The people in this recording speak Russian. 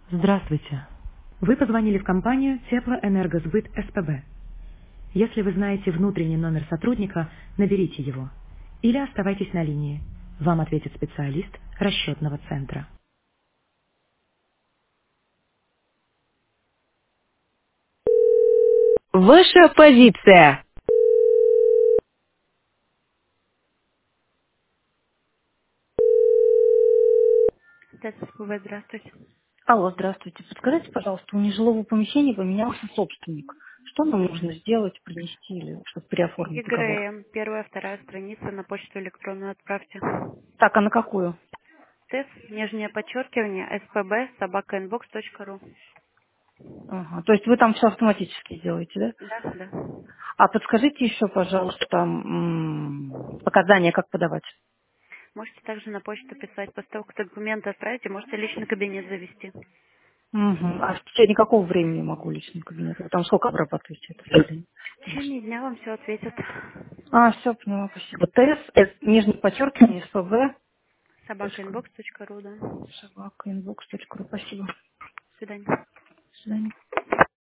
Здравствуйте. Вы позвонили в компанию Теплоэнергосбыт СПБ. Если вы знаете внутренний номер сотрудника, наберите его. Или оставайтесь на линии. Вам ответит специалист расчетного центра. Ваша позиция. Да, СПБ, здравствуйте. Алло, здравствуйте. Подскажите, пожалуйста, у нежилого помещения поменялся собственник. Что нам нужно сделать, принести или чтобы переоформить договор? ЕГРМ, первая, вторая страница, на почту электронную отправьте. Так, а на какую? Тест, нижнее подчеркивание, spb, собака.inbox.ru. Ага, то есть вы там все автоматически делаете, да? Да, да. А подскажите еще, пожалуйста, показания, как подавать. Можете также на почту писать. После того, как документы отправите, можете личный кабинет завести. Угу. А в течение какого времени могу личный кабинет? Вы там сколько обрабатываете это? В течение дня вам все ответят. А, все, поняла, спасибо. ТС, нижний подчеркивание, СПБ, точка, Собака.inbox.ru, да. До собака, inbox.ru. Спасибо. свидания. До свидания.